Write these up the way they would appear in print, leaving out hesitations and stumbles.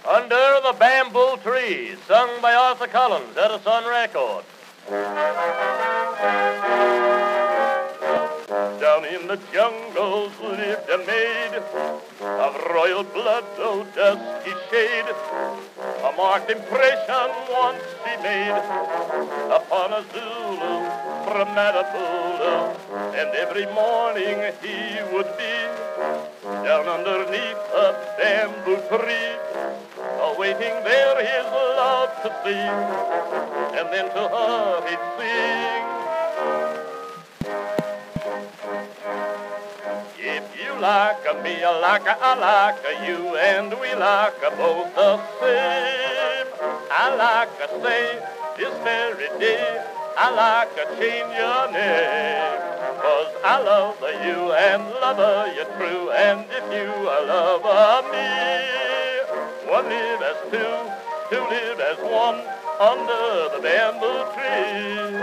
Under the Bamboo Tree, sung by Arthur Collins, Edison Record. Down in the jungles lived a maid of royal blood, though dusky shade. A marked impression once she made upon a Zulu from Matabulu, and every morning he would be down underneath a bamboo tree, awaiting there his love to see, and then to her he'd sing. If you like me, I like you, and we like both the same. I like to say this very day, I like to change your name. 'Cause I love you and love you true, and if you love me, one live as two, two live as one, under the bamboo tree.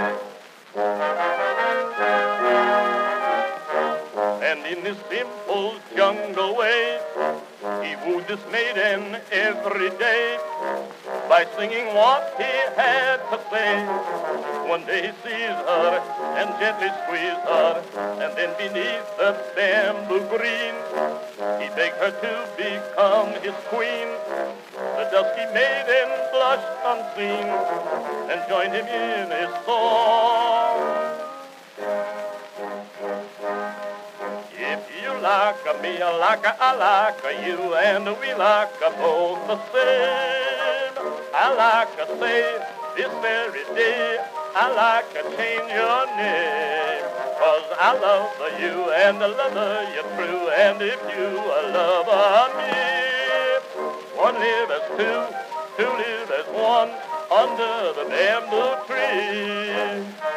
And in this simple jungle way, he wooed this maiden every day by singing what he had to say. One day he sees her and gently squeezes her, and then beneath the bamboo green, he begged her to become his queen. The dusky maiden blushed unseen and joined him in his song. If you like me, I like you, and we like both the same. I like to say this very day, I like to change your name. 'Cause I love you and I love you true, and if you love me, one live as two, two live as one, under the bamboo tree.